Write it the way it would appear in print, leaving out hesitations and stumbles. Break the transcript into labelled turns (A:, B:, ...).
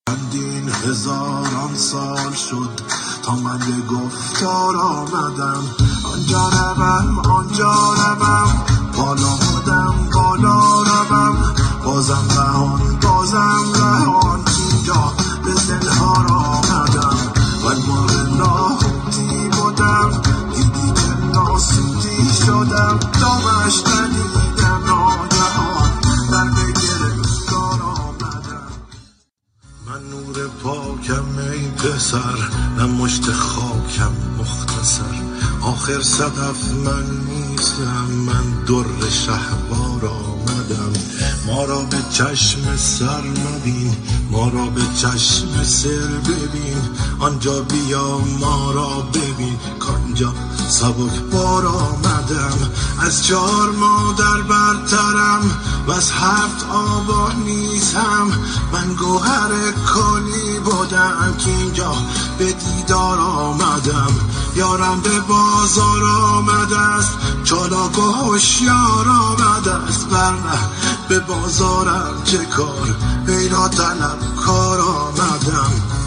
A: چندین هزاران سال شد تا من به گفتار آمدم. آنجا روم بالا روم، بازم رهان اینجا به دلها را آمدم. من مورد ناخودی بودم، دیدی که ناسودی شدم، دامش ندیدم ناگهان در بگرفتار آمدم. من نور پاکم ای پسر، نه مشت خاکم مختصر، آخر صدف من نیستم، من در شهوار آمدم. ما را به چشم سر مبین، ما را به چشم سر ببین، آنجا بیا ما را ببین، کانجا سبک بار آمدم. از 4 مادر برترم و از 7 آبا نیزم، من گوهر کلی بودم که اینجا به دیدار آمدم. یارم به بازار آمده است، چالاک و هوشیار آمده است، ورنه به بازارم چه کار، پیدا طلب کار آمدم.